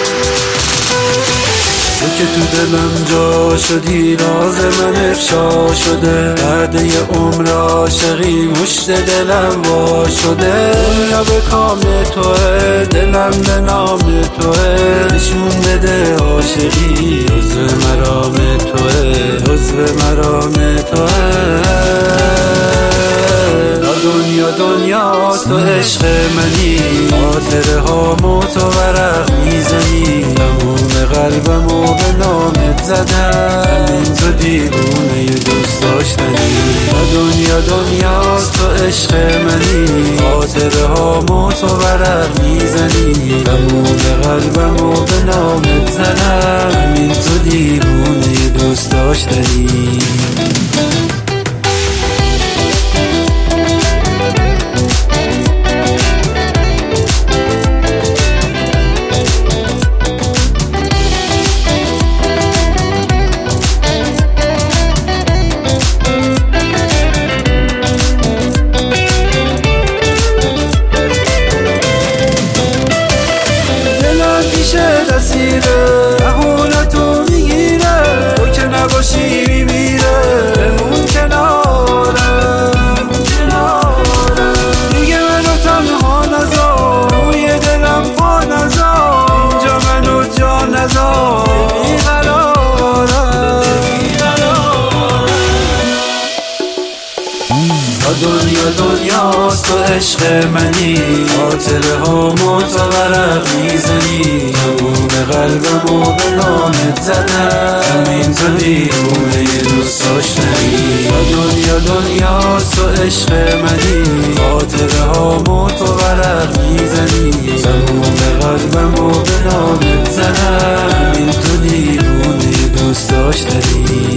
تو که تو دلم جا شدی، راز من افشا شده. بعد یه عمر عاشقی مشت دلم وا شده. دنیا به کام توه، دلم به نام توه. نشون بده عاشقی عضو مرام توه، عضو مرام توه. دنیا تو عشق منی، خاطره ها تو ورق میزنی. تموم قلبمو به نامت زدم، همین تو دیوونه دوست داشتنی. دنیا تو عشق منی، خاطره ها تو ورق میزنی. تموم قلبمو به نامت زدم، همین تو دیوونه دوست داشتنی. اهونتو میگیره، تو که نباشی میمیره. بمون کنارم دیگه منو تنها نذار، روی دلم پا نذار. اینجا منو جا نذار، بیقرارم. دنیا تو عشق منی، خاطره ها تو ورق میزنی. تموم قلبمو به نامت زدم، همین تو دیوونه دوست داشتنی. دنیا تو عشق منی، خاطره ها تو ورق میزنی. تموم قلبمو به نامت زدم، همین تو دیوونه دوست داشتنی.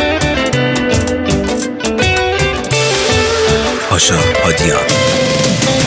پاشا هادیان.